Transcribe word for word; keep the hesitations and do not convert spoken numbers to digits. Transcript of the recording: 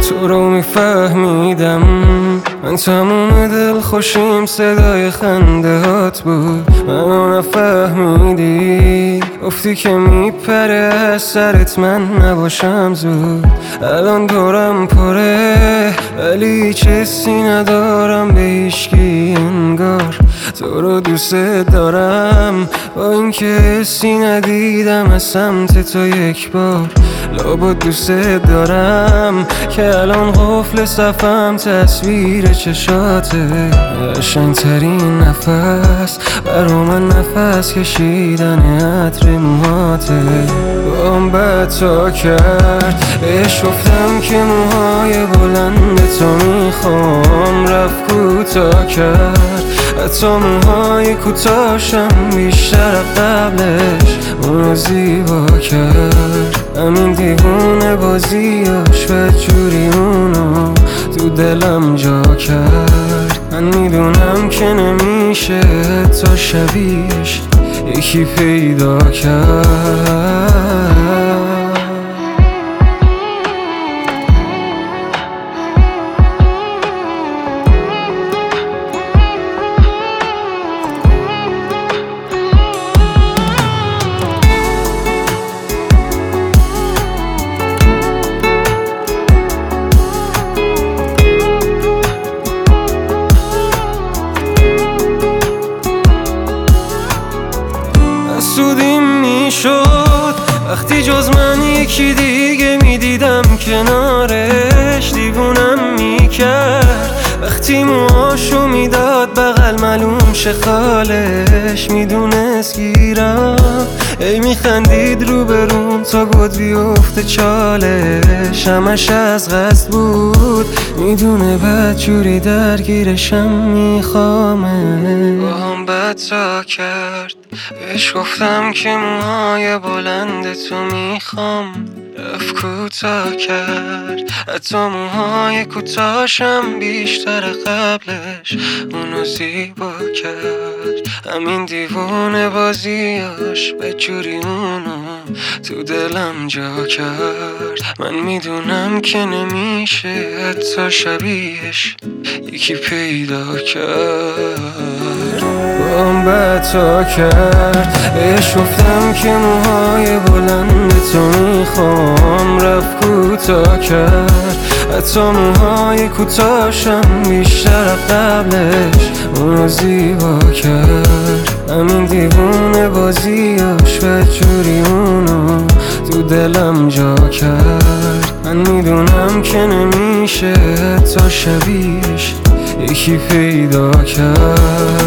تو رو میفهمیدم، من تموم دل خوشیم صدای خنده هات بود. منو نفهمیدی، گفتی که میپره از سرت من نباشم زود. الان دورم پره ولی چیزی ندارم به هیچکی انگار. تو رو دوست دارم با اینکه حسی ندیدم از سمت تو یک بار. لابد دوست دارم که الان قفل صفم تصویر چشاته. قشنگترین نفس برا من نفس کشیدن عطر موهاته. بام بد تا کرد بهش گفتم که موهای بلند تو میخوام، رفت کوتاه کرد حتی موهای کوتاهشم بیشتر قبلش اونو زیبا کرد. همین دیوونه بازیاش بدجوری اونو تو دلم جا کرد. من میدونم که نمیشه تا شبیهش یکی پیدا کرد. سودیم میشد وقتی جز من یکی دیگه میدیدم کنارش. دیوونم میکرد وقتی موهاشو میداد بغل معلوم شه خالش. میدونست گیرم ای میخندید رو بروم تا گد بیفته چالش. همش از قصد بود، میدونه بدجوری درگیرشم میخوامه. با هم بد تا کرد بهش گفتم که موهای بلند تو میخوام، رفت کوتاه کرد حتی موهای کوتاهشم بیشتر قبلش اونو زیبا کرد. همین دیوونه بازیاش بدجوری اونو تو دلم جا کرد. من میدونم که نمیشه حتی شبیهش یکی پیدا کرد. بام بد تا کرد بهش گفتم که موهای بلند تو میخوام، رفت کوتاه کرد حتی موهای کوتاهشم بیشتر قبلش اونو زیبا کرد. همین دیوونه بازیاش بدجوری اونو تو دلم جا کرد. من میدونم که نمیشه حتی شبیهش یکی پیدا کرد.